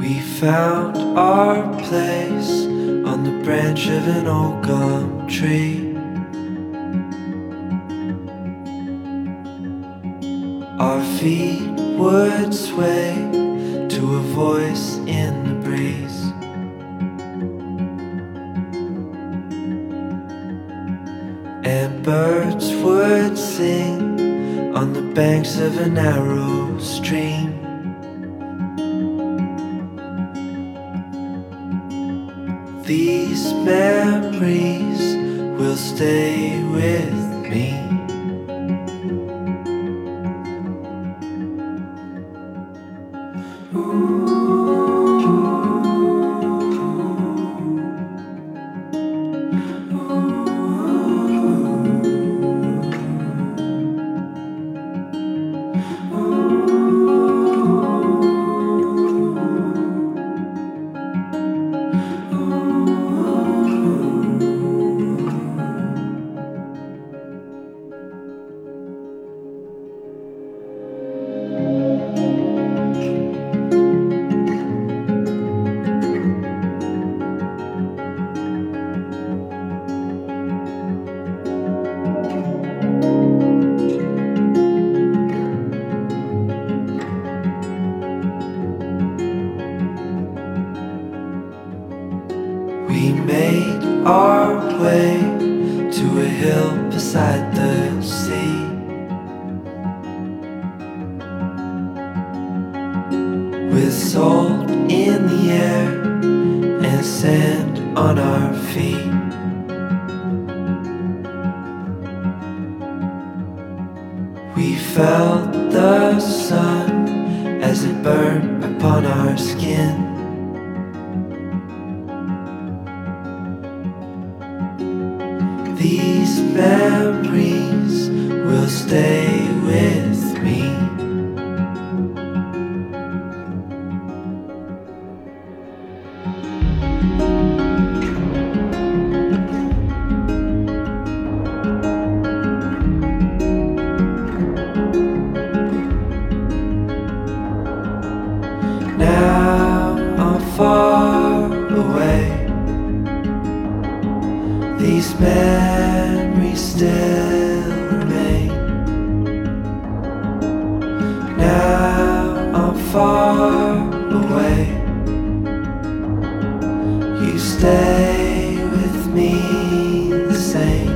We found our place on the branch of an old gum tree. Our feet would sway to a voice in the breeze. And birds would sing on the banks of a narrow stream. These memories will stay with me. We made our way to a hill beside the sea. With salt in the air and sand on our feet. We felt the sun as it burned upon our skin. These memories will stay with me. Now I'm far away. These memories still remain. Now I'm far away. You stay with me the same.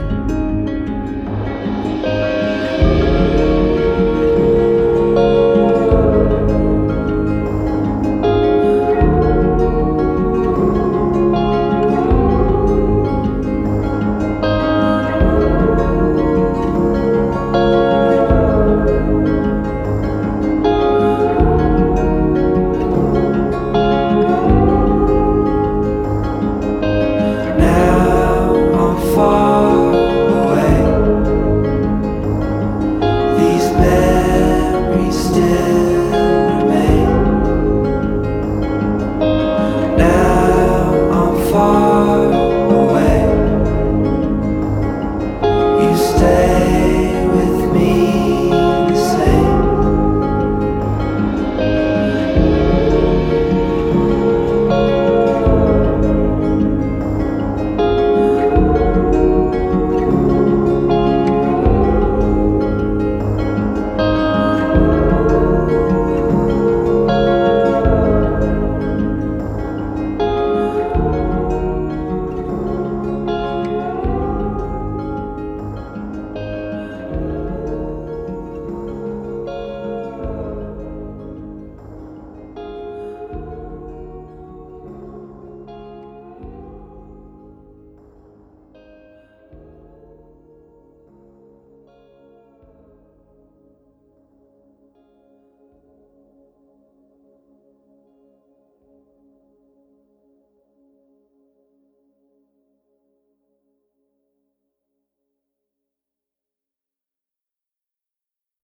Still